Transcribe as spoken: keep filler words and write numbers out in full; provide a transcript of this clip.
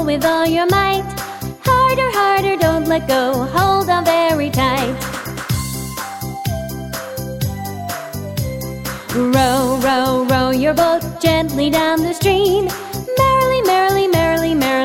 with all your might. Harder, harder, don't let go, hold on very tight. Row, row, row your boat gently down the stream. Merrily, merrily, merrily, merrily